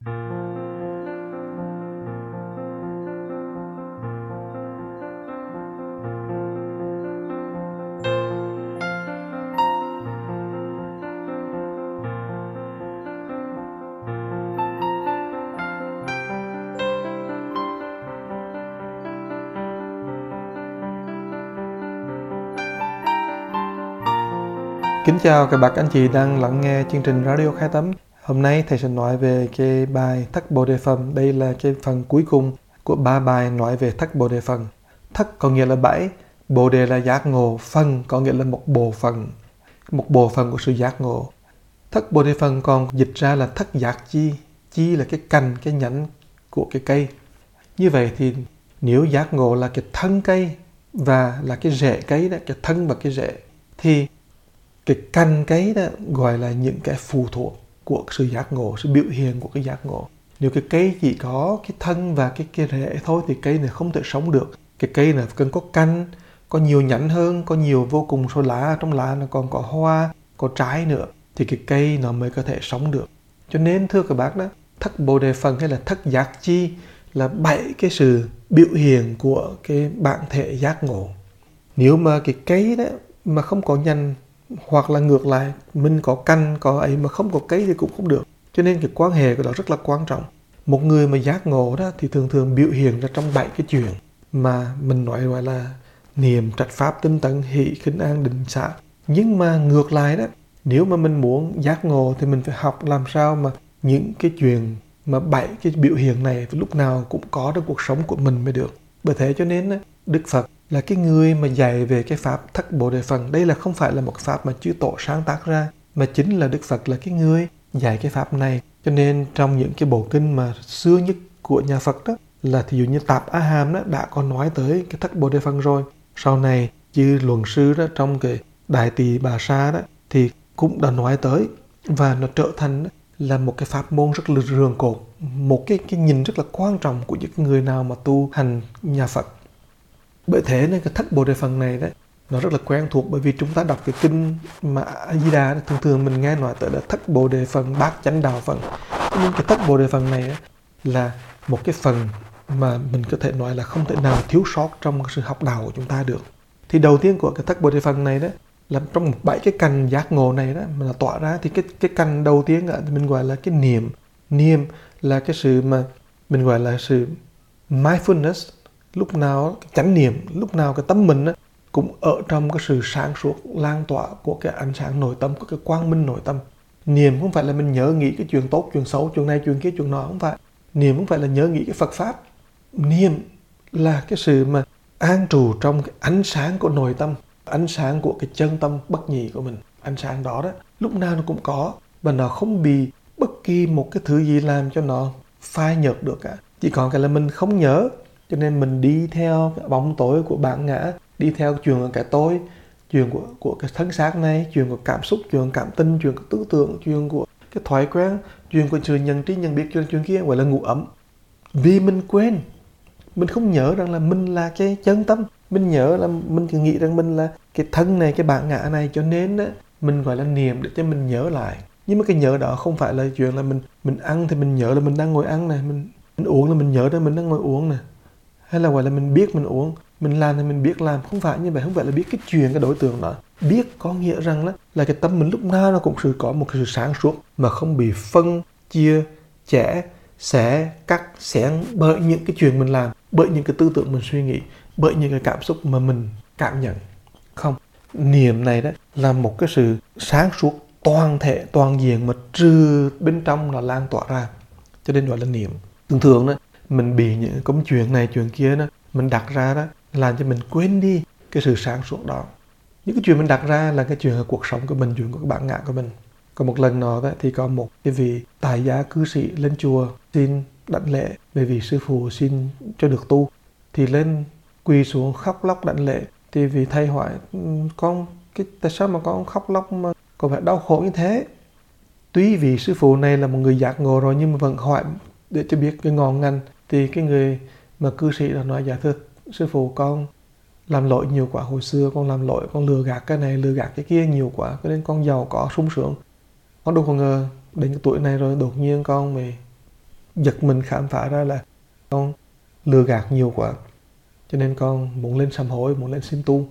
Kính chào các bác anh chị đang lắng nghe chương trình Radio Khai Tâm. Hôm nay thầy sẽ nói về cái bài Thất Bồ Đề Phần. Đây là cái phần cuối cùng của 3 bài nói về Thất Bồ Đề Phần. Thất có nghĩa là 7, Bồ Đề là giác ngộ, phần có nghĩa là một bộ phận của sự giác ngộ. Thất Bồ Đề Phần còn dịch ra là thất giác chi là cái cành, cái nhánh của cái cây. Như vậy thì nếu giác ngộ là cái thân cây và là cái rễ cây đó, cái thân và cái rễ, thì cái cành cây đó gọi là những cái phụ thuộc của sự giác ngộ, sự biểu hiện của cái giác ngộ. Nếu cái cây chỉ có cái thân và cái rễ thôi thì cây này không thể sống được. Cái cây này cần có cành, có nhiều nhánh hơn, có nhiều vô cùng số lá, trong lá nó còn có hoa, có trái nữa, thì cái cây nó mới có thể sống được. Cho nên thưa các bác đó, thất bồ đề phần hay là thất giác chi là 7 cái sự biểu hiện của cái bản thể giác ngộ. Nếu mà cái cây đó mà không có nhánh, hoặc là ngược lại, mình có cành, có ấy mà không có cây thì cũng không được. Cho nên cái quan hệ của đó rất là quan trọng. Một người mà giác ngộ đó thì thường biểu hiện ra trong 7 cái chuyện mà mình nói gọi là niệm, trạch pháp, tinh tấn, hỷ, khinh an, định xả. Nhưng mà ngược lại đó, nếu mà mình muốn giác ngộ thì mình phải học làm sao mà những cái chuyện mà 7 cái biểu hiện này lúc nào cũng có trong cuộc sống của mình mới được. Bởi thế cho nên Đức Phật là cái người mà dạy về cái pháp thất bồ đề phần. Đây là không phải là một pháp mà chư tổ sáng tác ra, mà chính là Đức Phật là cái người dạy cái pháp này. Cho nên trong những cái bộ kinh mà xưa nhất của nhà Phật đó, là thí dụ như Tạp Á Hàm đó đã có nói tới cái thất bồ đề phần rồi. Sau này chư luận sư đó trong cái Đại Tỳ Bà Sa đó thì cũng đã nói tới, và nó trở thành là một cái pháp môn rất là rường cột, một cái nhìn rất là quan trọng của những người nào mà tu hành nhà Phật. Bởi thế nên cái thất bồ đề phần này đấy, nó rất là quen thuộc, bởi vì chúng ta đọc cái kinh mà A Di Đà thường mình nghe nói tới là thất bồ đề phần, bát chánh đạo phần. Nhưng cái thất bồ đề phần này ấy, là một cái phần mà mình có thể nói là không thể nào thiếu sót trong sự học đạo của chúng ta được. Thì đầu tiên của cái thất bồ đề phần này đó là trong 7 cái cành giác ngộ này đó mà là tỏa ra, thì cái cành đầu tiên đó, mình gọi là cái niệm là cái sự mà mình gọi là sự mindfulness. Lúc nào cái chánh niệm, lúc nào cái tâm mình cũng ở trong cái sự sáng suốt lan tỏa của cái ánh sáng nội tâm, của cái quang minh nội tâm. Niệm không phải là mình nhớ nghĩ cái chuyện tốt, chuyện xấu, chuyện này, chuyện kia, chuyện nọ, không phải. Niệm không phải là nhớ nghĩ cái Phật Pháp. Niệm là cái sự mà an trụ trong cái ánh sáng của nội tâm, ánh sáng của cái chân tâm bất nhị của mình. Ánh sáng đó lúc nào nó cũng có, và nó không bị bất kỳ một cái thứ gì làm cho nó phai nhợt được cả. Chỉ còn cái là mình không nhớ, cho nên mình đi theo cái bóng tối của bản ngã, đi theo chuyện của cái tôi, chuyện của cái thân xác này, chuyện của cảm xúc, chuyện của cảm tình, chuyện của tư tưởng, chuyện của cái thói quen, chuyện của sự nhận trí, nhận biết, chuyện kia gọi là ngủ ấm. Vì mình quên, mình không nhớ rằng là mình là cái chân tâm, mình nhớ là mình cứ nghĩ rằng mình là cái thân này, cái bản ngã này, cho nên mình gọi là niệm để cho mình nhớ lại. Nhưng mà cái nhớ đó không phải là chuyện là mình ăn thì mình nhớ là mình đang ngồi ăn này, mình uống là mình nhớ ra mình đang ngồi uống này, hay là gọi là mình biết mình uống, mình làm thì mình biết làm. Không phải như vậy, không phải là biết cái chuyện cái đối tượng đó. Biết có nghĩa rằng là cái tâm mình lúc nào nó cũng có một cái sự sáng suốt mà không bị phân chia chẻ xẻ cắt xén bởi những cái chuyện mình làm, bởi những cái tư tưởng mình suy nghĩ, bởi những cái cảm xúc mà mình cảm nhận. Không, niệm này đó là một cái sự sáng suốt toàn thể, toàn diện mà trừ bên trong là lan tỏa ra, cho nên gọi là niệm. Thường đó mình bị những công chuyện này chuyện kia đó mình đặt ra đó làm cho mình quên đi cái sự sáng suốt đó. Những cái chuyện mình đặt ra là cái chuyện ở cuộc sống của mình, chuyện của cái bản ngã của mình. Còn một lần nọ đó thì có một cái vị tại gia cư sĩ lên chùa xin đảnh lễ, bởi vì sư phụ xin cho được tu, thì lên quỳ xuống khóc lóc đảnh lễ. Thì vị thầy hỏi con tại sao mà con khóc lóc mà còn phải đau khổ như thế? Tuy vì sư phụ này là một người giác ngộ rồi nhưng mà vẫn hỏi để cho biết cái ngọn ngành. Thì cái người mà cư sĩ đã nói: dạ thưa sư phụ, con làm lỗi nhiều quá, hồi xưa con làm lỗi, con lừa gạt cái này lừa gạt cái kia nhiều quá, cho nên con giàu có sung sướng. Con đâu có ngờ đến cái tuổi này rồi đột nhiên con mới giật mình khám phá ra là con lừa gạt nhiều quá, cho nên con muốn lên sám hối, muốn lên xin tu.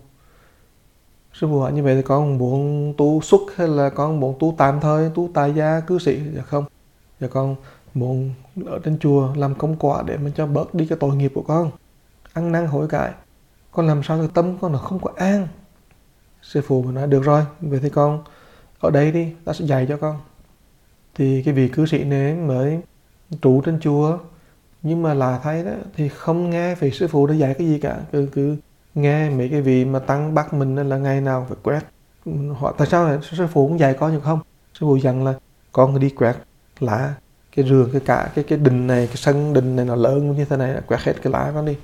Sư phụ hỏi như vậy thì con muốn tu xuất hay là con muốn tu tạm thời, tu tại gia cư sĩ? Dạ không, dạ con muốn ở trên chùa làm công quả để mà cho bớt đi cái tội nghiệp của con, ăn năn hối cải. Con làm sao cái tâm con nó không có an. Sư phụ nói được rồi, vậy thì con ở đây đi, ta sẽ dạy cho con. Thì cái vị cư sĩ này mới trụ trên chùa, nhưng mà là thấy đó thì không nghe vị sư phụ đã dạy cái gì cả, cứ nghe mấy cái vị mà tăng bắt mình là ngày nào phải quét. Hỏi tại sao sư phụ cũng dạy con được không? Sư phụ dặn là con đi quét lá cái rường, cái cả cái đình này, cái sân đình này nó lớn như thế này, quét hết cái lá con đi.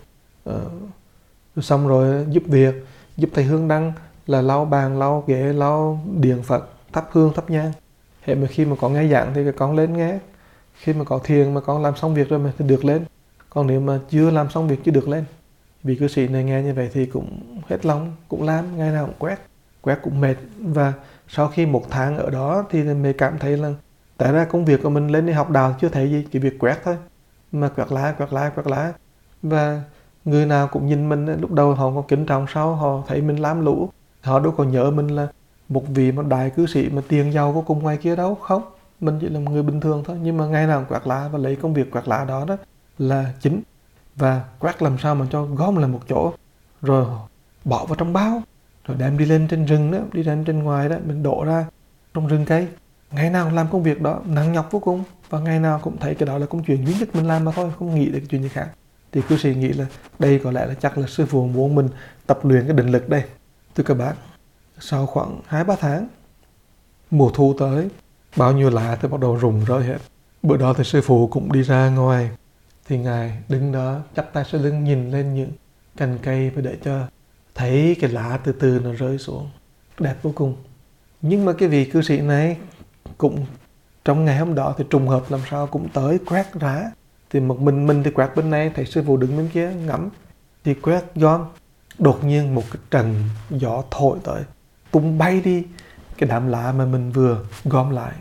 Xong rồi giúp việc, giúp thầy Hương Đăng là lau bàn, lau ghế, lau điện Phật, thắp hương, thắp nhang. Hệ mà khi mà có nghe giảng thì con lên nghe. Khi mà có thiền mà con làm xong việc rồi thì được lên. Còn nếu mà chưa làm xong việc chưa được lên. Vì cư sĩ này nghe như vậy thì cũng hết lòng, cũng làm, ngày nào cũng quét cũng mệt. Và sau khi 1 tháng ở đó thì mình cảm thấy là tại ra công việc của mình lên đi học đạo chưa thấy gì, chỉ việc quét thôi. Mà quét lá. Và người nào cũng nhìn mình, lúc đầu họ có kính trọng, sau họ thấy mình làm lũ. Họ đâu có nhớ mình là một vị một đại cư sĩ mà tiền giàu có cùng ngoài kia đâu, không. Mình chỉ là một người bình thường thôi, nhưng mà ngày nào quét lá và lấy công việc quét lá đó là chính. Và quét làm sao mà cho gom lại một chỗ, rồi bỏ vào trong bao, rồi đem đi lên trên rừng đó, đi lên trên ngoài đó, mình đổ ra trong rừng cây. Ngày nào làm công việc đó nặng nhọc vô cùng, và ngày nào cũng thấy cái đó là công chuyện duy nhất mình làm mà thôi, không nghĩ đến cái chuyện gì khác. Thì cư sĩ nghĩ là đây có lẽ là chắc là sư phụ muốn mình tập luyện cái định lực đây. Thưa các bạn, sau khoảng 2-3 tháng, mùa thu tới, bao nhiêu lá thì bắt đầu rụng rơi hết. Bữa đó thì sư phụ cũng đi ra ngoài, thì ngài đứng đó chắp tay sau lưng nhìn lên những cành cây và để cho thấy cái lá từ từ nó rơi xuống, đẹp vô cùng. Nhưng mà cái vị cư sĩ này cũng trong ngày hôm đó thì trùng hợp làm sao cũng tới quét rá. Thì một mình thì quét bên này, thấy sư phụ đứng bên kia ngắm thì quét gom. Đột nhiên một cái trận gió thổi tới, tung bay đi cái đám lá mà mình vừa gom lại.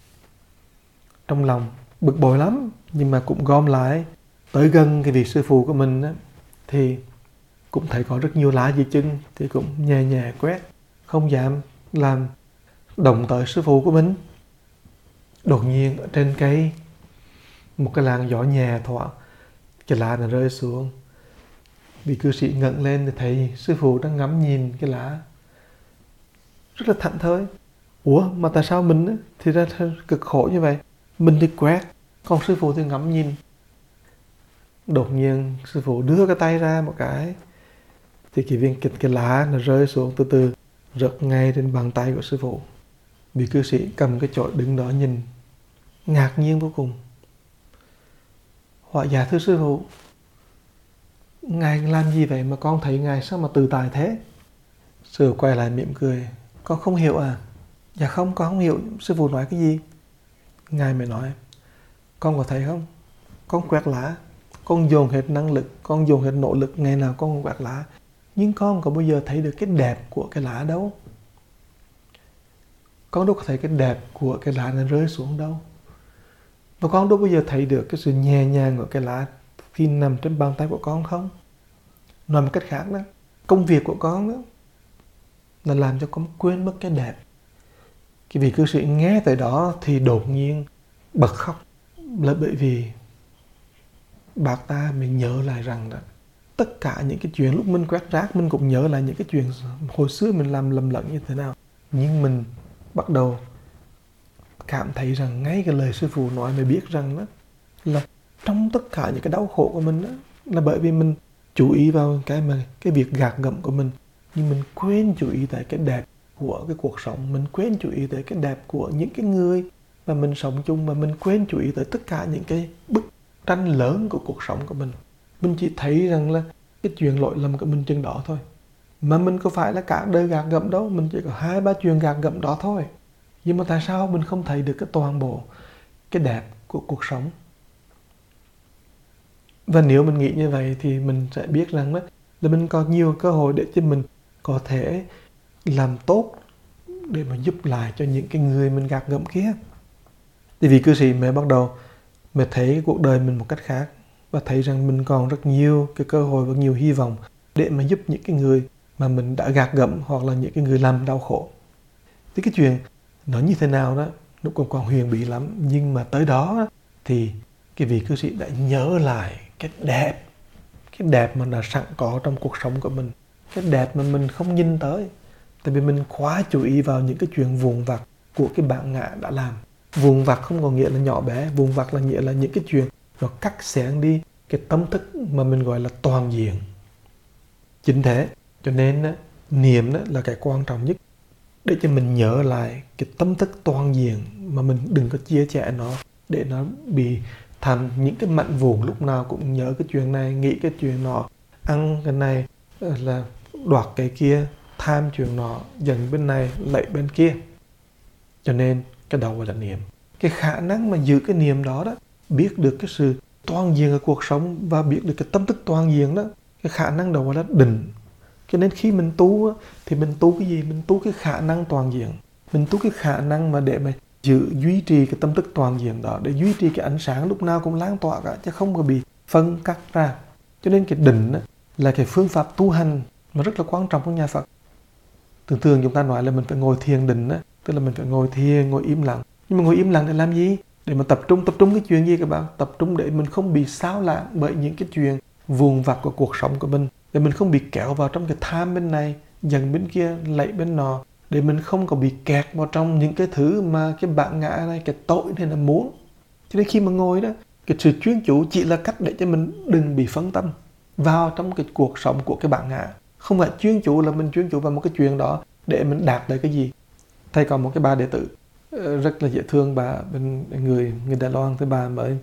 Trong lòng bực bội lắm, nhưng mà cũng gom lại. Tới gần cái vị sư phụ của mình á, thì cũng thấy có rất nhiều lá dưới chân, thì cũng nhẹ nhẹ quét, không dám làm động tới sư phụ của mình. Đột nhiên ở trên cây, một cái làn gió nhẹ thổi, cái lá nó rơi xuống. Vị cư sĩ ngẩng lên thì thấy sư phụ đang ngắm nhìn cái lá, rất là thảnh thơi. Ủa mà tại sao mình á, thì ra cực khổ như vậy? Mình thì quét, còn sư phụ thì ngắm nhìn. Đột nhiên sư phụ đưa cái tay ra một cái, thì cái lá nó rơi xuống từ từ, rớt ngay trên bàn tay của sư phụ. Vị cư sĩ cầm cái chổi đứng đó nhìn, ngạc nhiên vô cùng. Hỏi dạ thưa sư phụ, ngài làm gì vậy mà con thấy ngài sao mà tự tại thế? Sư phụ quay lại mỉm cười, con không hiểu à? Dạ không, con không hiểu sư phụ nói cái gì. Ngài mới nói, con có thấy không? Con quét lá, con dồn hết năng lực, con dồn hết nỗ lực, ngày nào con quét lá, nhưng con có bao giờ thấy được cái đẹp của cái lá đâu. Con đâu có thấy cái đẹp của cái lá nó rơi xuống đâu. Và con đâu bao giờ thấy được cái sự nhẹ nhàng của cái lá khi nằm trên bàn tay của con không? Nói một cách khác đó, công việc của con đó là làm cho con quên mất cái đẹp. Cái vị cư sĩ nghe tới đó thì đột nhiên bật khóc, là bởi vì bác ta mình nhớ lại rằng đó, tất cả những cái chuyện lúc mình quét rác, mình cũng nhớ lại những cái chuyện hồi xưa mình làm lầm lẫn như thế nào. Nhưng mình bắt đầu cảm thấy rằng ngay cái lời sư phụ nói mới biết rằng đó, là trong tất cả những cái đau khổ của mình đó, là bởi vì mình chú ý vào cái việc gạt gẫm của mình, nhưng mình quên chú ý tới cái đẹp của cái cuộc sống, mình quên chú ý tới cái đẹp của những cái người mà mình sống chung, mà mình quên chú ý tới tất cả những cái bức tranh lớn của cuộc sống của mình. Mình chỉ thấy rằng là cái chuyện lỗi lầm của mình chừng đó thôi, mà mình có phải là cả đời gạt gẫm đâu, mình chỉ có 2-3 chuyện gạt gẫm đó thôi. Nhưng mà tại sao mình không thấy được cái toàn bộ cái đẹp của cuộc sống? Và nếu mình nghĩ như vậy thì mình sẽ biết rằng là mình có nhiều cơ hội để cho mình có thể làm tốt, để mà giúp lại cho những cái người mình gạt gẫm kia. Thì vị cư sĩ mới bắt đầu mà thấy cái cuộc đời mình một cách khác, và thấy rằng mình còn rất nhiều cái cơ hội và nhiều hy vọng để mà giúp những cái người mà mình đã gạt gẫm, hoặc là những cái người làm đau khổ. Thì cái chuyện nó như thế nào đó nó còn huyền bí lắm, nhưng mà tới đó thì cái vị cư sĩ đã nhớ lại cái đẹp mà đã sẵn có trong cuộc sống của mình, cái đẹp mà mình không nhìn tới, tại vì mình quá chú ý vào những cái chuyện vụn vặt của cái bản ngã đã làm. Vụn vặt không có nghĩa là nhỏ bé, vụn vặt là nghĩa là những cái chuyện nó cắt xén đi cái tâm thức mà mình gọi là toàn diện. Chính thế cho nên niệm là cái quan trọng nhất, để cho mình nhớ lại cái tâm thức toàn diện, mà mình đừng có chia sẻ nó để nó bị thành những cái mảnh vụn, lúc nào cũng nhớ cái chuyện này, nghĩ cái chuyện nọ, ăn cái này là đoạt cái kia, tham chuyện nọ, giận bên này lạy bên kia. Cho nên cái đầu gọi là niệm. Cái khả năng mà giữ cái niệm đó biết được cái sự toàn diện ở cuộc sống và biết được cái tâm thức toàn diện đó, cái khả năng đầu gọi là định. Cho nên khi mình tu thì mình tu cái gì? Mình tu cái khả năng toàn diện. Mình tu cái khả năng mà để mà duy trì cái tâm thức toàn diện đó, để duy trì cái ánh sáng lúc nào cũng lan tỏa cả, chứ không có bị phân cắt ra. Cho nên cái định là cái phương pháp tu hành mà rất là quan trọng trong nhà Phật. Thường chúng ta nói là mình phải ngồi thiền định, tức là mình phải ngồi thiền, ngồi im lặng. Nhưng mà ngồi im lặng để làm gì? Để mà tập trung cái chuyện gì các bạn? Tập trung để mình không bị xáo lãng bởi những cái chuyện vụn vặt của cuộc sống của mình, để mình không bị kéo vào trong cái tham bên này, giận bên kia, lạy bên nọ, để mình không có bị kẹt vào trong những cái thứ mà cái bản ngã này, cái tội này là muốn. Cho nên khi mà ngồi đó, cái sự chuyên chú chỉ là cách để cho mình đừng bị phân tâm vào trong cái cuộc sống của cái bản ngã. Không phải chuyên chú là mình chuyên chú vào một cái chuyện đó để mình đạt được cái gì. Thầy có một cái bà đệ tử rất là dễ thương, bà bên người Đài Loan. Thì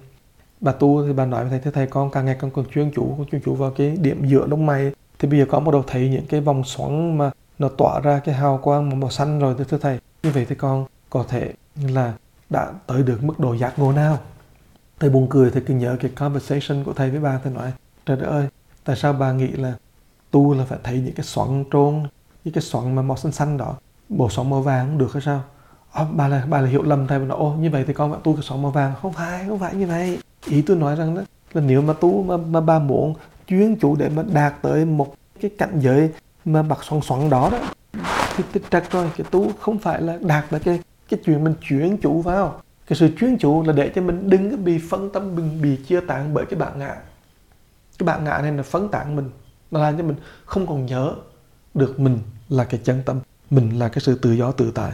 bà tu thì bà nói với thầy con càng ngày càng còn chuyên chú vào cái điểm giữa lông mày. Thì bây giờ con bắt đầu thấy những cái vòng xoắn mà nó tỏa ra cái hào quang màu xanh rồi. Thưa thầy, như vậy thì con có thể là đã tới được mức độ giác ngộ nào? Thầy buồn cười, thầy cứ nhớ cái conversation của thầy với bà. Thầy nói, trời đất ơi, tại sao bà nghĩ là tu là phải thấy những cái xoắn trôn, những cái xoắn mà màu xanh xanh đó, bộ xoắn màu vàng không được hay sao? Bà là hiểu lầm thầy. Bà nói, như vậy thì con phải tu cái xoắn màu vàng. Không phải như vậy. Ý tôi nói rằng đó là nếu mà tu mà bà muốn chuyên chú để mà đạt tới một cái cảnh giới mà bạc xoắn đó thì trật rồi. Cái tu không phải là đạt được cái chuyện mình chuyên chú vào. Cái sự chuyên chú là để cho mình đừng có bị phân tâm, đừng bị chia tán bởi cái bản ngã. Cái bản ngã này là phân tán mình, nó làm cho mình không còn nhớ được mình là cái chân tâm, mình là cái sự tự do tự tại.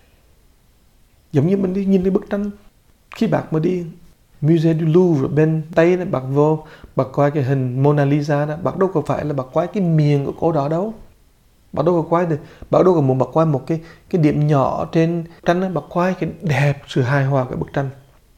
Giống như mình đi nhìn cái bức tranh, khi bác mà đi Musée du Louvre bên Tây này, bác vô, bác coi cái hình Mona Lisa đó, bác đâu có phải là bác quay cái miệng của cô đó đâu. Bác đâu có quay được, bác đâu có muốn bác quay một cái điểm nhỏ trên tranh đó, bác quay cái đẹp, sự hài hòa của bức tranh.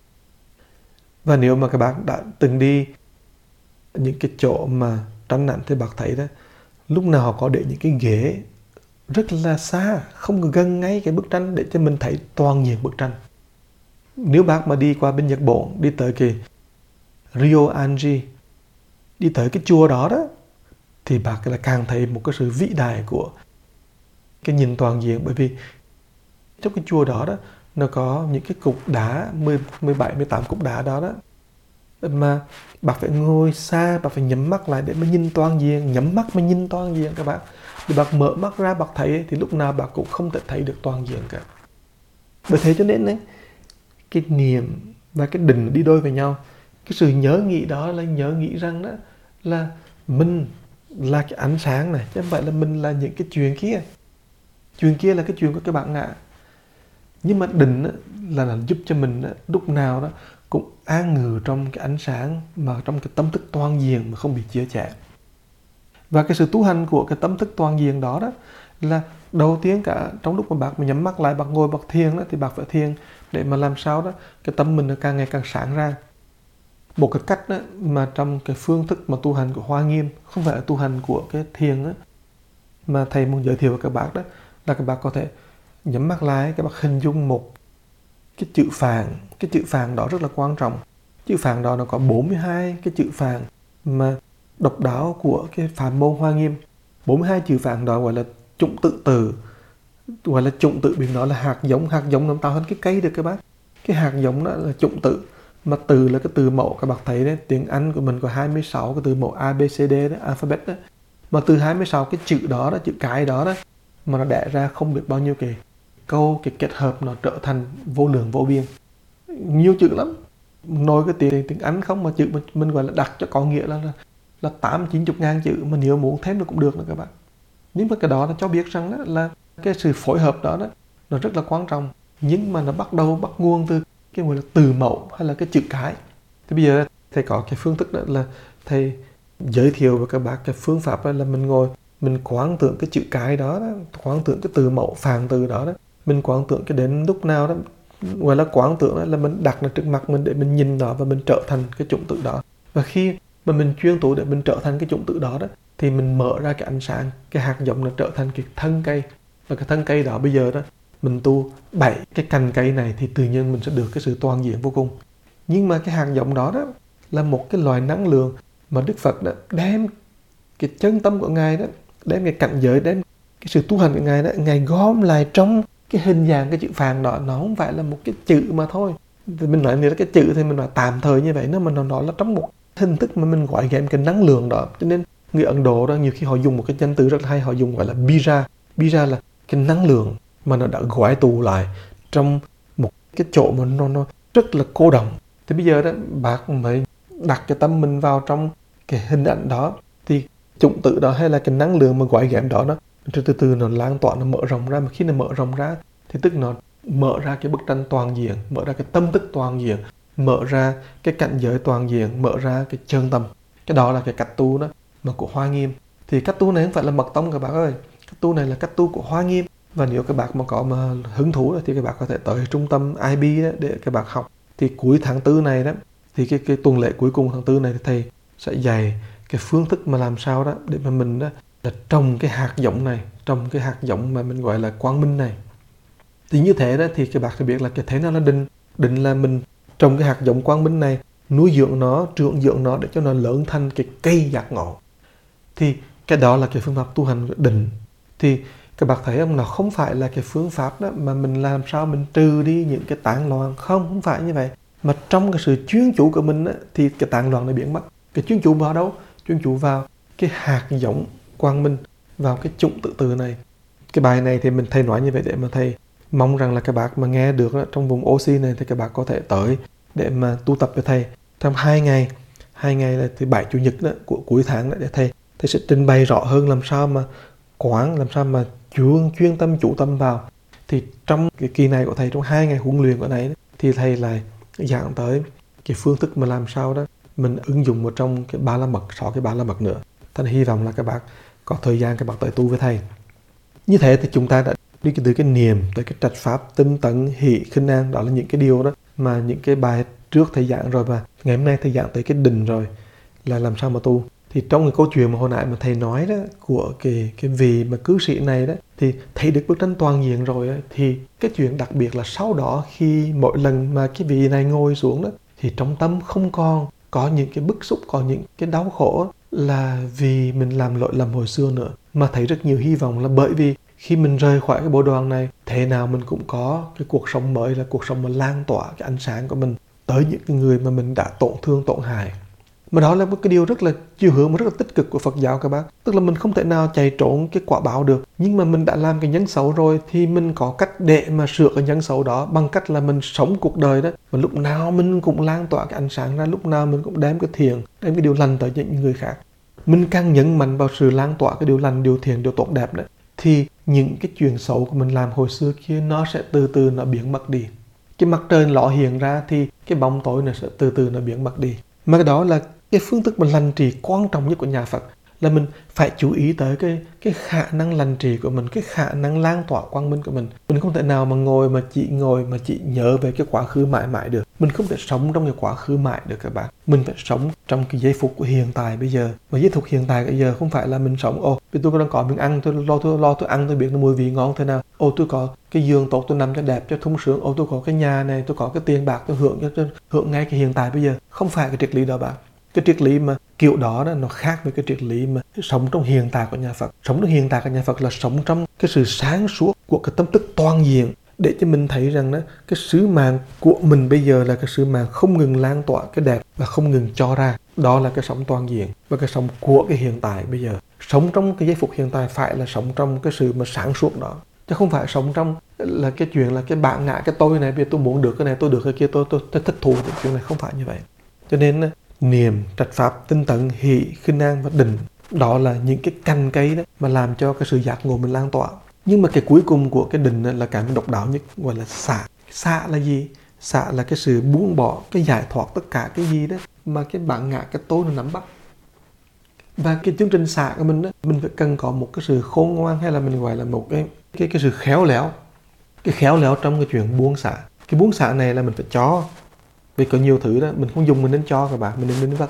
Và nếu mà các bạn đã từng đi những cái chỗ mà tranh ảnh thì bác thấy đó, lúc nào họ có để những cái ghế rất là xa, không gần ngay cái bức tranh để cho mình thấy toàn diện bức tranh. Nếu bác mà đi qua bên Nhật Bản, đi tới cái Ryoanji, đi tới cái chùa đó thì bác là càng thấy một cái sự vĩ đại của cái nhìn toàn diện. Bởi vì trong cái chùa đó nó có những cái cục đá 17, 18 cục đá đó mà bác phải ngồi xa, bác phải nhắm mắt lại để mà nhìn toàn diện, nhắm mắt mà nhìn toàn diện các bạn. Thì bác mở mắt ra bác thấy thì lúc nào bác cũng không thể thấy được toàn diện cả. Bởi thế cho nên cái niệm và cái định đi đôi với nhau. Cái sự nhớ nghĩ đó là nhớ nghĩ rằng đó là mình là cái ánh sáng này, chứ không phải là mình là những cái chuyện kia. Chuyện kia là cái chuyện của cái bản ngã. Nhưng mà định là giúp cho mình lúc nào đó cũng an ngừ trong cái ánh sáng, mà trong cái tâm thức toàn diện mà không bị chia sẻ. Và cái sự tu hành của cái tâm thức toàn diện đó là đầu tiên cả trong lúc mà bác mà nhắm mắt lại, bác ngồi bác thiền thì bác phải thiền để mà làm sao đó cái tâm mình nó càng ngày càng sáng ra. Một cái cách mà trong cái phương thức mà tu hành của Hoa Nghiêm, không phải là tu hành của cái thiền mà thầy muốn giới thiệu với các bác đó, là các bác có thể nhắm mắt lại, các bác hình dung một cái chữ phạn. Cái chữ phạn đó rất là quan trọng. Chữ phạn đó nó có 42 cái chữ phạn mà độc đáo của cái pháp môn Hoa Nghiêm. 42 chữ phạn đó gọi là chủng tự từ. Gọi là chủng tự vì nó là hạt giống nó tạo thành cái cây được các bác. Cái hạt giống đó là chủng tự. Mà từ là cái từ mẫu, các bạn thấy đấy, tiếng Anh của mình có 26 cái từ mẫu A, B, C, D đó, alphabet đó. Mà từ 26 cái chữ đó, chữ cái đó mà nó đẻ ra không biết bao nhiêu cái câu, cái kết hợp nó trở thành vô lượng vô biên. Nhiều chữ lắm. Nói cái tiếng Anh không mà chữ mình gọi là đặt cho có nghĩa là 8-90 ngàn chữ, mà nếu muốn thêm nó cũng được nữa các bạn. Nhưng mà cái đó nó cho biết rằng đó là cái sự phối hợp đó nó rất là quan trọng, nhưng mà nó bắt nguồn từ cái gọi là từ mẫu hay là cái chữ cái. Thì bây giờ thầy có cái phương thức đó là thầy giới thiệu với các bạn cái phương pháp là mình ngồi mình quán tưởng cái chữ cái đó, quán tưởng cái từ mẫu phạn từ đó, mình quán tưởng cái đến lúc nào đó, gọi là quán tưởng là mình đặt nó trước mặt mình để mình nhìn nó và mình trở thành cái chủng tử đó. Và khi mà mình chuyên tụ để mình trở thành cái chủng tử đó thì mình mở ra cái ánh sáng, cái hạt giống nó trở thành cái thân cây. Và cái thân cây đó bây giờ đó mình tu 7 cái cành cây này thì tự nhiên mình sẽ được cái sự toàn diện vô cùng. Nhưng mà cái hạt giống đó là một cái loài năng lượng mà Đức Phật đã đem cái chân tâm của Ngài đó, đem cái cảnh giới, đem cái sự tu hành của Ngài đó, Ngài gom lại trong cái hình dạng cái chữ phạn đó. Nó không phải là một cái chữ mà thôi. Thì mình nói là cái chữ thì mình nói tạm thời như vậy, nếu mà nó là trong một hình thức mà mình gọi ghém cái năng lượng đó. Cho nên người Ấn Độ đó nhiều khi họ dùng một cái danh từ rất là hay, họ dùng gọi là bija. Bija là cái năng lượng mà nó đã gói tụ lại trong một cái chỗ mà nó rất là cô đọng. Thì bây giờ đó bạn mới đặt cái tâm mình vào trong cái hình ảnh đó, thì chủng tử đó hay là cái năng lượng mà gói ghém đó từ từ nó lan tỏa, nó mở rộng ra. Mà khi nó mở rộng ra thì tức nó mở ra cái bức tranh toàn diện, mở ra cái tâm thức toàn diện, mở ra cái cảnh giới toàn diện, mở ra cái chân tâm. Cái đó là cái cách tu đó mà của Hoa Nghiêm. Thì cách tu này không phải là mật tông các bạn ơi, cách tu này là cách tu của Hoa Nghiêm. Và nếu các bạn mà có hứng thú thì các bạn có thể tới trung tâm IB đó để các bạn học. Thì cuối tháng 4 này đó, thì cái tuần lễ cuối cùng tháng 4 này thì thầy sẽ dạy cái phương thức mà làm sao đó để mà mình đó là trồng cái hạt giống này, trồng cái hạt giống mà mình gọi là quang minh này. Thì như thế đó thì các bạn sẽ biết là cái thế nào là định là mình trồng cái hạt giống quang minh này, nuôi dưỡng nó, trưởng dưỡng nó để cho nó lớn thành cái cây giác ngộ. Thì cái đó là cái phương pháp tu hành định. Thì các bạn thấy không, nó không phải là cái phương pháp đó mà mình làm sao mình trừ đi những cái tán loạn, không phải như vậy. Mà trong cái sự chuyên chủ của mình thì cái tán loạn nó biến mất. Cái chuyên chủ vào đâu? Chuyên chủ vào cái hạt giống quang minh, vào cái chủng tự từ này. Cái bài này thì thầy nói như vậy để mà thầy mong rằng là các bạn mà nghe được trong vùng oxy này thì các bạn có thể tới để mà tu tập với thầy trong 2 ngày. 2 ngày là thứ Bảy Chủ nhật đó, của cuối tháng đó, để thầy sẽ trình bày rõ hơn làm sao mà quán, làm sao mà chuyên tâm chủ tâm vào. Thì trong cái kỳ này của thầy, trong 2 ngày huấn luyện của thầy thì thầy lại giảng tới cái phương thức mà làm sao đó mình ứng dụng vào trong cái 3 la mật, 6 cái 3 la mật nữa. Thành hy vọng là các bạn có thời gian các bạn tới tu với thầy. Như thế thì chúng ta đã đi từ cái niệm tới cái trạch pháp, tinh tấn, hỷ, khinh an. Đó là những cái điều đó mà những cái bài trước thầy giảng rồi, và ngày hôm nay thầy giảng tới cái định rồi, là làm sao mà tu. Thì trong cái câu chuyện mà hồi nãy mà thầy nói đó của cái vị mà cư sĩ này đó, thì thầy được bức tranh toàn diện rồi đó, thì cái chuyện đặc biệt là sau đó khi mỗi lần mà cái vị này ngồi xuống đó thì trong tâm không còn có những cái bức xúc, có những cái đau khổ là vì mình làm lỗi lầm hồi xưa nữa, mà thấy rất nhiều hy vọng là bởi vì khi mình rời khỏi cái bộ đoàn này, thế nào mình cũng có cái cuộc sống mới, là cuộc sống mà lan tỏa cái ánh sáng của mình tới những cái người mà mình đã tổn thương, tổn hại. Mà đó là một cái điều rất là chiều hướng, rất là tích cực của Phật giáo các bác. Tức là mình không thể nào chạy trốn cái quả báo được. Nhưng mà mình đã làm cái nhân xấu rồi thì mình có cách để mà sửa cái nhân xấu đó, bằng cách là mình sống cuộc đời đó. Và lúc nào mình cũng lan tỏa cái ánh sáng ra, lúc nào mình cũng đem cái thiện, đem cái điều lành tới những người khác. Mình càng nhấn mạnh vào sự lan tỏa cái điều lành, điều thiện, điều tốt đẹp đó, thì những cái chuyện xấu của mình làm hồi xưa kia nó sẽ từ từ nó biến mất đi. Cái mặt trời ló hiện ra thì cái bóng tối nó sẽ từ từ nó biến mất đi. Mà cái đó là cái phương thức mà lành trì quan trọng nhất của nhà Phật, là mình phải chú ý tới cái khả năng lành trì của mình, cái khả năng lan tỏa quang minh của mình. Mình không thể nào mà ngồi mà chỉ nhớ về cái quá khứ mãi mãi được. Mình không thể sống trong cái quá khứ mãi được các bạn. Mình phải sống trong cái giây phút của hiện tại bây giờ. Và giây phút hiện tại bây giờ không phải là mình sống vì tôi đang có miếng ăn, tôi lo tôi ăn, tôi biết nó mùi vị ngon thế nào. Tôi có cái giường tốt, tôi nằm cho đẹp, cho thung sướng. Tôi có cái nhà này, tôi có cái tiền bạc, tôi hưởng ngay cái hiện tại bây giờ. Không phải cái triết lý đó bạn. Cái triết lý mà kiểu đó nó khác với cái triết lý mà sống trong hiện tại của nhà Phật. Sống trong hiện tại của nhà Phật là sống trong cái sự sáng suốt của cái tâm thức toàn diện, để cho mình thấy rằng đó, cái sứ mạng của mình bây giờ là cái sứ mạng không ngừng lan tỏa cái đẹp và không ngừng cho ra. Đó là cái sống toàn diện và cái sống của cái hiện tại bây giờ. Sống trong cái giây phút hiện tại phải là sống trong cái sự mà sáng suốt đó, chứ không phải sống trong là cái chuyện là cái bạn ngã cái tôi này, vì tôi muốn được cái này, tôi được cái kia, tôi thích thú. Cái chuyện này không phải như vậy. Cho nên niệm, trạch pháp, tinh tấn, hỷ, khinh an và định, đó là những cái cành cây đó mà làm cho cái sự giác ngộ mình lan tỏa. Nhưng mà cái cuối cùng của cái định là cái độc đáo nhất, gọi là xả. Xả là gì? Xả là cái sự buông bỏ, cái giải thoát tất cả cái gì đó mà cái bạn ngã cái tôi nó nắm bắt. Và cái chương trình xả của mình đó, mình phải cần có một cái sự khôn ngoan, hay là mình gọi là một cái sự khéo léo. Cái khéo léo trong cái chuyện buông xả. Cái buông xả này là mình phải cho. Vì có nhiều thứ đó mình không dùng, mình nên cho các bạn, mình nên vắt.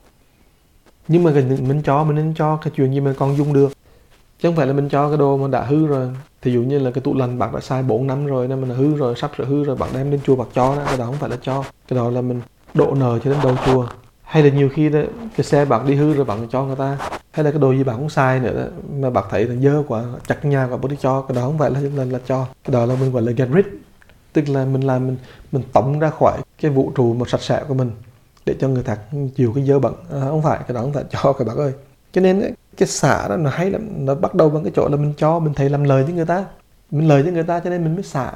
Nhưng mà mình nên cho cái chuyện gì mình còn dùng được, chứ không phải là mình cho cái đồ mà đã hư rồi. Thí dụ như là cái tủ lạnh bạn đã xài 4 năm rồi nên mình hư rồi, sắp sửa hư rồi, bạn đem lên chùa bạn cho đó. Cái đó không phải là cho, cái đó là mình đổ nợ cho đến đầu chùa. Hay là nhiều khi đó, cái xe bạn đi hư rồi bạn cho người ta, hay là cái đồ gì bạn không xài nữa đó, mà bạn thấy là dơ quá, chặt nhà quá, bạn đi cho. Cái đó không phải là cho, cái đó là mình gọi là get rid, tức là mình tống ra khỏi cái vũ trụ một sạch sẽ của mình để cho người ta chịu cái dơ bẩn. Không phải, cái đó không phải cho các bạn ơi. Cho nên cái xả đó nó hay lắm, nó bắt đầu bằng cái chỗ là mình cho, mình thấy làm lời với người ta, mình lời với người ta cho nên mình mới xả.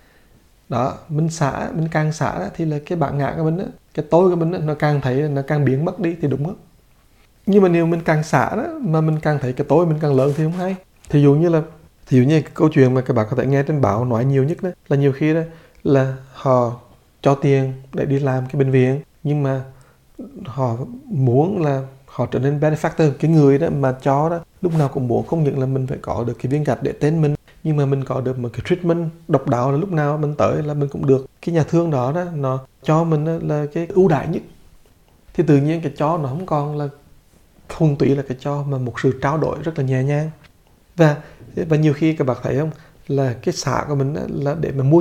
Đó, mình xả, mình càng xả đó, thì là cái bạn ngã của mình đó, cái tôi của mình đó, nó càng thấy, nó càng biến mất đi thì đúng không? Nhưng mà nếu mình càng xả đó mà mình càng thấy cái tôi mình càng lớn thì không hay. Thí dụ như cái câu chuyện mà các bạn có thể nghe trên báo nói nhiều nhất đó là nhiều khi đó là họ cho tiền để đi làm cái bệnh viện, nhưng mà họ muốn là họ trở nên benefactor, cái người đó mà cho đó lúc nào cũng muốn không những là mình phải có được cái viên gạch để tên mình, nhưng mà mình có được một cái treatment độc đáo, là lúc nào mình tới là mình cũng được cái nhà thương đó nó cho mình là cái ưu đãi nhất. Thì tự nhiên cái cho nó không còn là thuần túy là cái cho, mà một sự trao đổi rất là nhẹ nhàng. Và nhiều khi các bạn thấy không, là cái xả của mình là để mà mua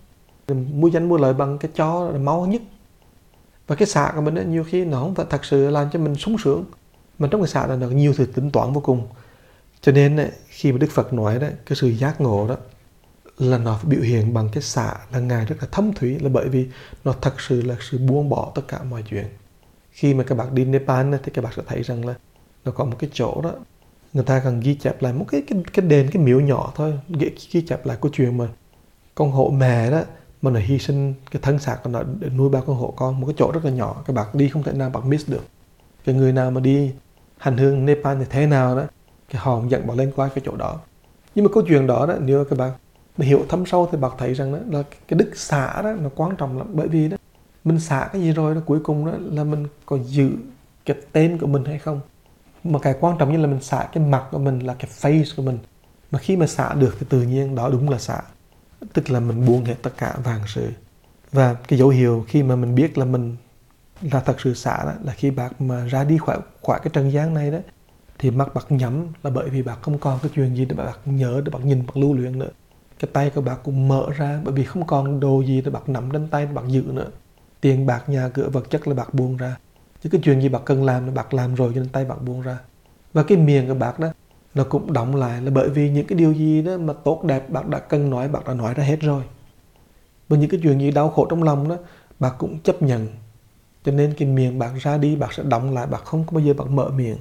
danh mua lợi bằng cái cho là mau nhất. Và cái xả của mình nhiều khi nó không phải thật sự làm cho mình sung sướng, mà trong cái xả là nó nhiều sự tính toán vô cùng. Cho nên khi mà Đức Phật nói đó, cái sự giác ngộ đó là nó biểu hiện bằng cái xả, là Ngài rất là thâm thúy, là bởi vì nó thật sự là sự buông bỏ tất cả mọi chuyện. Khi mà các bạn đi Nepal thì các bạn sẽ thấy rằng là nó có một cái chỗ đó người ta cần ghi chép lại một cái đền, cái miếu nhỏ thôi, ghi chép lại câu chuyện mà con hổ mẹ đó mà nó hy sinh cái thân xác của nó để nuôi 3 con hổ con. Một cái chỗ rất là nhỏ, các bạn đi không thể nào bạn miss được. Cái người nào mà đi hành hương Nepal thì thế nào đó, cái họ dẫn bạn lên qua cái chỗ đó. Nhưng mà câu chuyện đó nếu các bạn hiểu thấm sâu thì bạn thấy rằng đó là cái đức xả đó nó quan trọng lắm. Bởi vì đó mình xả cái gì rồi đó, cuối cùng đó là mình có giữ cái tên của mình hay không. Mà cái quan trọng nhất là mình xả cái mặt của mình, là cái face của mình. Mà khi mà xả được thì tự nhiên đó đúng là xả, tức là mình buông hết tất cả vạn sự. Và cái dấu hiệu khi mà mình biết là mình là thật sự xả đó, là khi bạn mà ra đi khỏi cái trần gian này đó, thì mắt bạn nhắm, là bởi vì bạn không còn cái chuyện gì để bạn nhớ, để bạn nhìn, bạn lưu luyện nữa. Cái tay của bạn cũng mở ra, bởi vì không còn đồ gì để bạn nắm trên tay để bạn giữ nữa. Tiền bạc, nhà cửa, vật chất là bạn buông ra. Chứ cái chuyện gì bạn cần làm là bạn làm rồi, cho nên tay bạn buông ra. Và cái miệng của bạn đó nó cũng đóng lại, là bởi vì những cái điều gì đó mà tốt đẹp bạn đã cần nói, bạn đã nói ra hết rồi. Và những cái chuyện gì đau khổ trong lòng đó bạn cũng chấp nhận. Cho nên cái miệng bạn ra đi, bạn sẽ đóng lại, bạn không có bao giờ bạn mở miệng.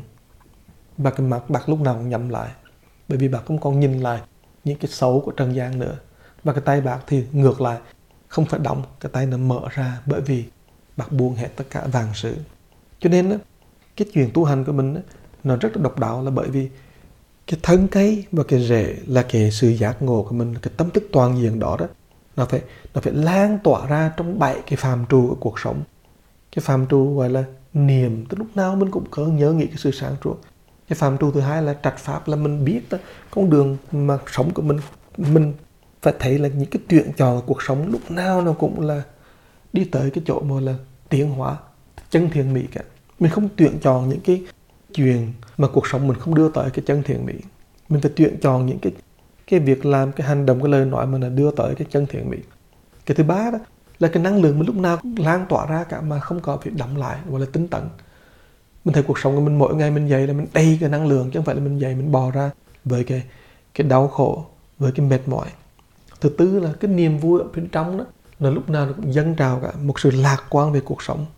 Và cái mặt bạn lúc nào cũng nhắm lại, bởi vì bạn không còn nhìn lại những cái xấu của trần gian nữa. Và cái tay bạn thì ngược lại, không phải đóng, cái tay nó mở ra, bởi vì bạn buông hết tất cả vạn sự. Cho nên cái chuyện tu hành của mình nó rất là độc đáo, là bởi vì cái thân cây và cái rễ là cái sự giác ngộ của mình, cái tâm thức toàn diện đó nó phải lan tỏa ra trong 7 cái phạm trù của cuộc sống. Cái phạm trù gọi là niệm, tức lúc nào mình cũng có nhớ nghĩ cái sự sáng suốt. Cái phạm trù thứ hai là trạch pháp, là mình biết con đường mà sống của mình phải thấy là những cái tuyển chọn của cuộc sống lúc nào nó cũng là đi tới cái chỗ mà là tiến hóa chân thiện mỹ cả. Mình không tuyển chọn những cái chuyện mà cuộc sống mình không đưa tới cái chân thiện mỹ. Mình phải tuyển chọn những cái việc làm, cái hành động, cái lời nói mà là đưa tới cái chân thiện mỹ. Cái thứ ba đó là cái năng lượng mình lúc nào cũng lan tỏa ra cả, mà không có phải đọng lại, gọi là tinh tấn. Mình thấy cuộc sống của mình mỗi ngày mình dậy là mình đầy cái năng lượng, chứ không phải là mình dậy mình bò ra với cái đau khổ, với cái mệt mỏi. Thứ tư là cái niềm vui ở bên trong đó, là lúc nào nó cũng dâng trào cả một sự lạc quan về cuộc sống.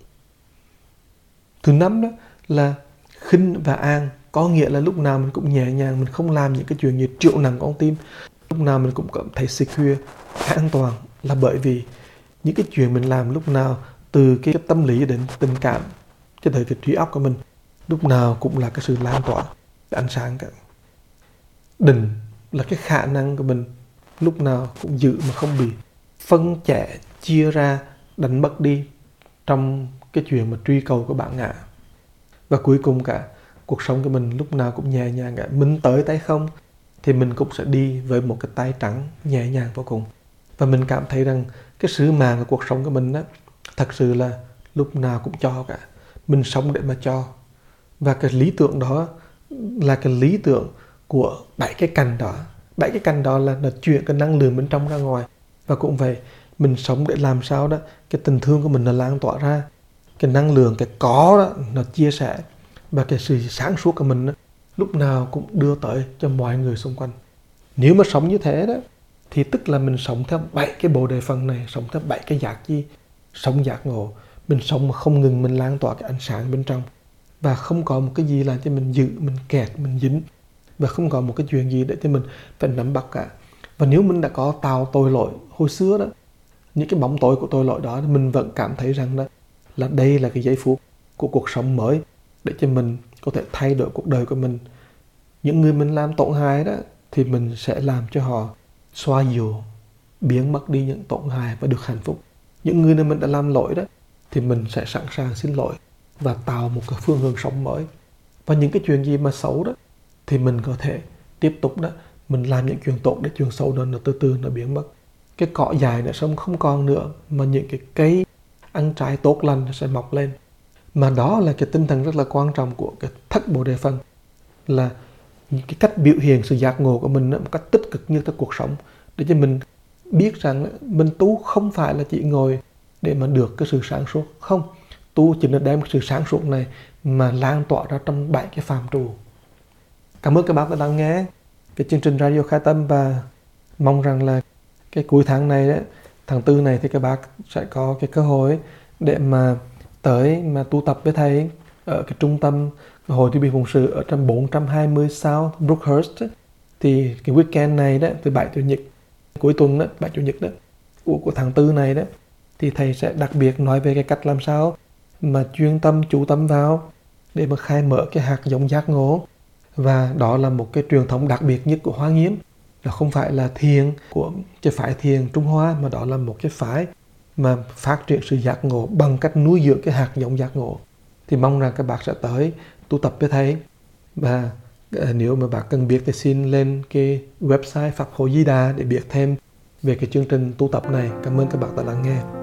Thứ năm đó là khinh và an, có nghĩa là lúc nào mình cũng nhẹ nhàng, mình không làm những cái chuyện gì triệu nặng con tim. Lúc nào mình cũng cảm thấy secure, an toàn, là bởi vì những cái chuyện mình làm lúc nào, từ cái tâm lý đến tình cảm cho tới cái trí óc của mình, lúc nào cũng là cái sự lan tỏa, cái ánh sáng cả. Định là cái khả năng của mình lúc nào cũng giữ mà không bị phân chẻ, chia ra, đánh mất đi trong cái chuyện mà truy cầu của bản ngã. Và cuối cùng cả, cuộc sống của mình lúc nào cũng nhẹ nhàng cả. Mình tới tay không thì mình cũng sẽ đi với một cái tay trắng nhẹ nhàng vô cùng. Và mình cảm thấy rằng cái sứ mạng của cuộc sống của mình á, thật sự là lúc nào cũng cho cả. Mình sống để mà cho. Và cái lý tưởng đó là cái lý tưởng của 7 cái cành đó. 7 cái cành đó là chuyển cái năng lượng bên trong ra ngoài. Và cũng vậy, mình sống để làm sao đó cái tình thương của mình nó lan tỏa ra, cái năng lượng, cái có đó nó chia sẻ, và cái sự sáng suốt của mình đó, lúc nào cũng đưa tới cho mọi người xung quanh. Nếu mà sống như thế đó thì tức là mình sống theo 7 cái bộ đề phần này, sống theo 7 cái giác chi, sống giác ngộ. Mình sống mà không ngừng mình lan tỏa cái ánh sáng bên trong, và không có một cái gì làm cho mình giữ, mình kẹt, mình dính, và không có một cái chuyện gì để cho mình phải nắm bắt cả. Và nếu mình đã có tạo tội lỗi hồi xưa đó, những cái bóng tối của tội lỗi đó, mình vẫn cảm thấy rằng đó là đây là cái giây phút của cuộc sống mới để cho mình có thể thay đổi cuộc đời của mình. Những người mình làm tổn hại đó thì mình sẽ làm cho họ xoa dịu, biến mất đi những tổn hại và được hạnh phúc. Những người mình đã làm lỗi đó thì mình sẽ sẵn sàng xin lỗi và tạo một cái phương hướng sống mới. Và những cái chuyện gì mà xấu đó thì mình có thể tiếp tục đó, mình làm những chuyện tốt để chuyện xấu đó nó từ từ nó biến mất. Cái cỏ dài nó sống không còn nữa, mà những cái cây ăn trái tốt lành nó sẽ mọc lên. Mà đó là cái tinh thần rất là quan trọng của cái thất bồ đề phân, là những cái cách biểu hiện sự giác ngộ của mình một cách tích cực như trong cuộc sống, để cho mình biết rằng mình tu không phải là chỉ ngồi để mà được cái sự sáng suốt. Không, tu chỉ là đem cái sự sáng suốt này mà lan tỏa ra trong 7 cái phạm trù. Cảm ơn các bạn đã lắng nghe cái chương trình Radio Khai Tâm, và mong rằng là cái cuối tháng này đấy, tháng 4 này, thì các bác sẽ có cái cơ hội để mà tới mà tu tập với thầy ở cái trung tâm Hội Từ Bi Phụng Sự ở trong 420 South Brookhurst. Thì cái weekend này đó, từ 7 Chủ nhật cuối tuần đó, 7 Chủ nhật đó của tháng 4 này đó, thì thầy sẽ đặc biệt nói về cái cách làm sao mà chuyên tâm, chú tâm vào để mà khai mở cái hạt giống giác ngộ. Và đó là một cái truyền thống đặc biệt nhất của Hoa Nghiêm. Nó không phải là thiền của cái phái thiền Trung Hoa, mà đó là một cái phái mà phát triển sự giác ngộ bằng cách nuôi dưỡng cái hạt giống giác ngộ. Thì mong rằng các bạn sẽ tới tu tập với thầy. Và nếu mà bạn cần biết thì xin lên cái website Pháp Hội Di Đà để biết thêm về cái chương trình tu tập này. Cảm ơn các bạn đã lắng nghe.